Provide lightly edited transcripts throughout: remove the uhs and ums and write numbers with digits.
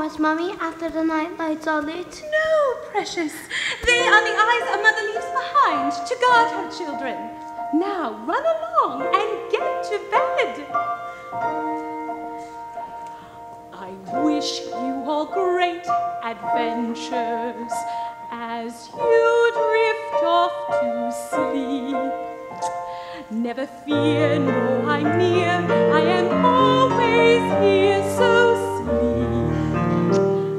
was, Mummy, after the night lights are lit? No, precious. They are the eyes a mother leaves behind to guard her children. Now run along and get to bed. I wish you all great adventures as you drift off to sleep. Never fear, no, I'm near, I am always here, so sleep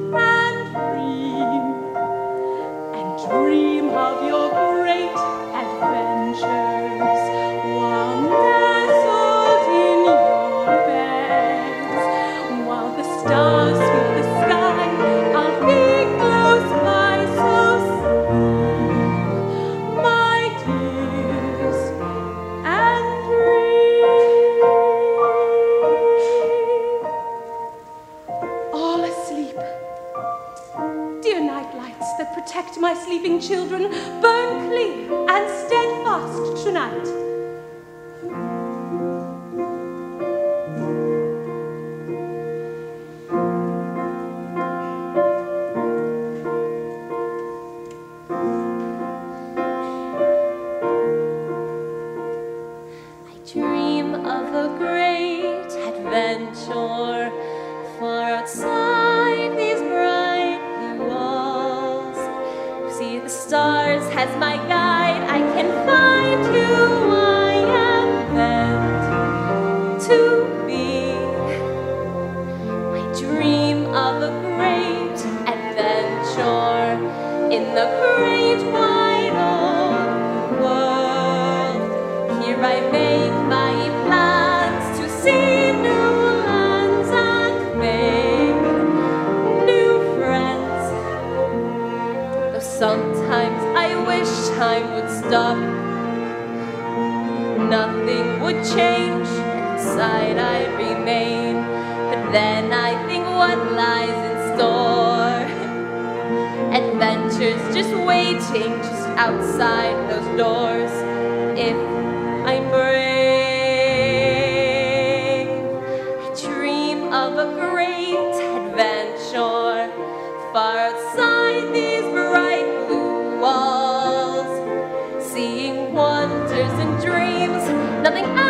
and dream of your great adventures while nestled in your beds, while the stars sweep the sky, I'll be close by, so sleep, my dears, and dream. All asleep. Dear night lights that protect my sleeping children, burn clear and steadfast tonight. Dream of a great adventure far outside these bright blue walls. See the stars as my guide, I can find who I am meant to be. I dream of a great adventure in the great wide open world. Here I make my plans to see new lands and make new friends. Though sometimes I wish time would stop, nothing would change, inside I'd remain. But then I think what lies in store, adventures just waiting just outside those doors. If I'm brave, I dream of a great adventure far outside these bright blue walls, seeing wonders and dreams, nothing else.